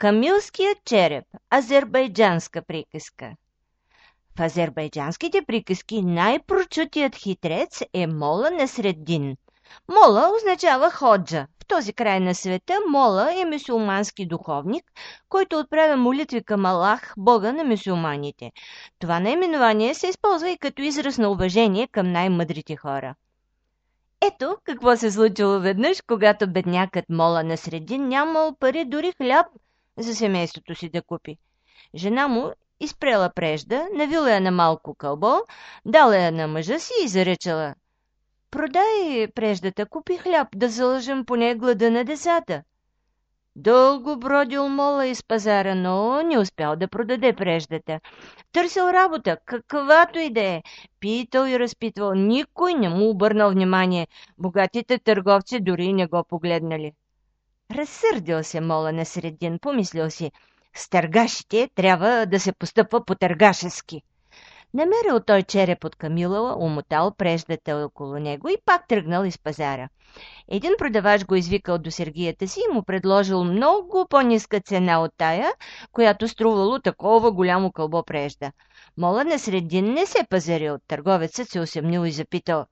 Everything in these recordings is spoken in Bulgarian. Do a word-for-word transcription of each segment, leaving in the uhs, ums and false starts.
Камилският череп. Азербайджанска приказка. В азербайджанските приказки най-прочутият хитрец е Мола Насреддин. Мола означава ходжа. В този край на света Мола е мюсюлмански духовник, който отправя молитви към Аллах, Бога на мюсюлманите. Това наименование се използва и като израз на уважение към най-мъдрите хора. Ето какво се случило веднъж, когато беднякът Мола Насреддин нямал пари дори хляб за семейството си да купи. Жена му изпрела прежда, навила я на малко кълбо, дала я на мъжа си и заречала: „Продай преждата, купи хляб, да залъжем поне глада на децата.“ Дълго бродил Мола из пазара, но не успял да продаде преждата. Търсил работа, каквато и да е. Питал и разпитвал, никой не му обърнал внимание. Богатите търговци дори не го погледнали. Разсърдил се Мола Насреддин, помислил си: с търгашите трябва да се постъпва по-търгашески. Намерил той череп от Камила, умотал преждата около него и пак тръгнал из пазара. Един продавач го извикал до сергията си и му предложил много по-ниска цена от тая, която струвало такова голямо кълбо прежда. Мола Насреддин не се пазарил. Търговецът се усъмнил и запитал: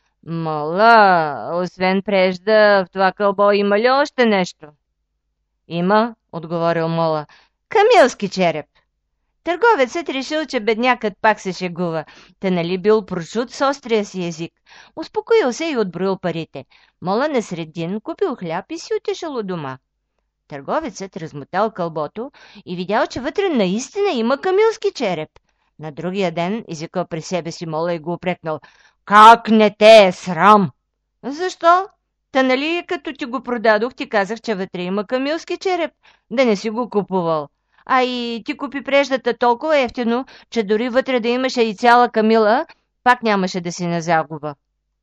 „Мола, освен прежда, в това кълбо има ли още нещо?“ „Има“, отговорил Мола, „камилски череп.“ Търговецът решил, че беднякът пак се шегува, та нали бил прочут с острия си език. Успокоил се и отброил парите. Мола Насреддин купил хляб и си отишъл у дома. Търговецът размотал кълбото и видял, че вътре наистина има камилски череп. На другия ден извикал при себе си Мола и го упрекнал: „Как не те е срам?“ „Защо? Та нали като ти го продадох, ти казах, че вътре има камилски череп, да не си го купувал. А и ти купи преждата толкова ефтино, че дори вътре да имаше и цяла камила, пак нямаше да си на загуба.“